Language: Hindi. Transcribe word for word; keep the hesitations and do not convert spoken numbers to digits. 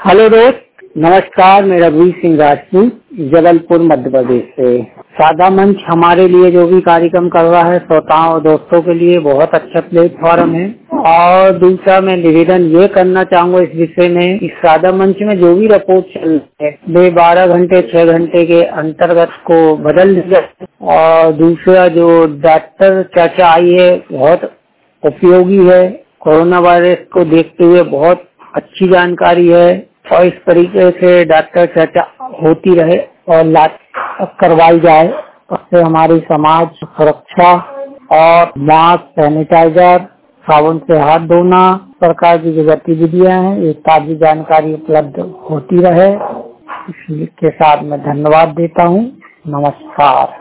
हेलो दोस्त, नमस्कार। मैं रघुवीर सिंह राजपूत जबलपुर मध्य प्रदेश से। सादा मंच हमारे लिए जो भी कार्यक्रम कर रहा है श्रोताओं और दोस्तों के लिए बहुत अच्छा प्लेटफॉर्म है। और दूसरा मैं निवेदन ये करना चाहूँगा इस विषय में, इस सादा मंच में जो भी रिपोर्ट चल रही है वे बारह घंटे छह घंटे के अंतर्गत को बदल दिया। और दूसरा जो डॉक्टर चर्चा आई है बहुत उपयोगी है। कोरोना वायरस को देखते हुए बहुत अच्छी जानकारी है और इस तरीके से डॉक्टर चर्चा होती रहे और लाभ करवाई जाए। उससे हमारी समाज सुरक्षा और मास्क, सैनिटाइजर, साबुन से हाथ धोना प्रकार की जो गतिविधियां हैं ये ताजी जानकारी उपलब्ध होती रहे। इसके साथ मैं धन्यवाद देता हूँ। नमस्कार।